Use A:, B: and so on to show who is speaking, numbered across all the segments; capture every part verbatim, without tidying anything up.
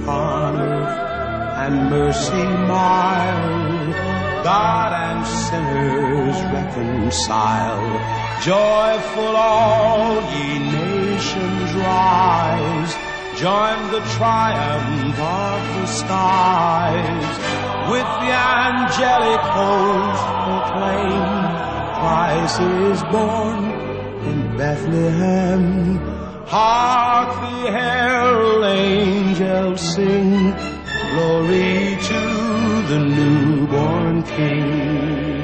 A: on earth and mercy mild, God and sinners reconcile. Joyful all ye nations rise, join the triumph of the skies. With the angelic host proclaim, Christ is born in Bethlehem. Hark the herald angels sing, glory to the newborn King.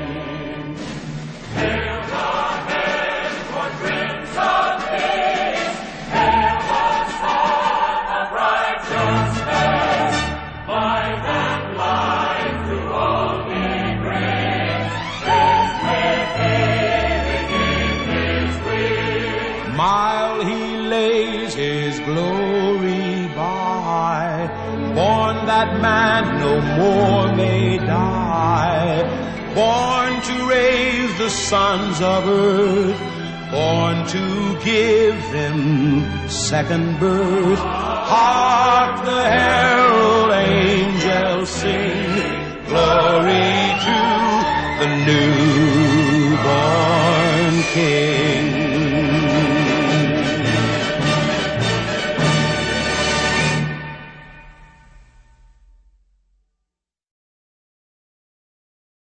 A: While he lays his glory by, born that man no more may die, born to raise the sons of earth, born to give them second birth. Hark the herald angels sing, glory to the newborn King.